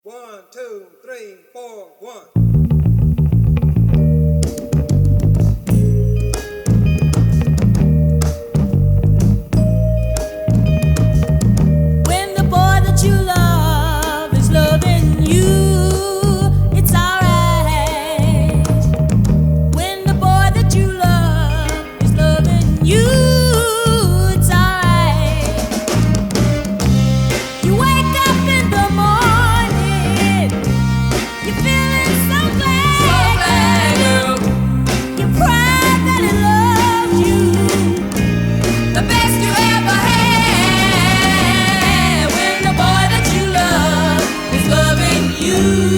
One, two, three, four, one. When the boy that you love is loving you, it's alright. When the boy that you love is loving you, it's alright. You wake up in the morning, you're feeling so glad, girl. You cried that he loved you, the best you ever had. When the boy that you love is loving you.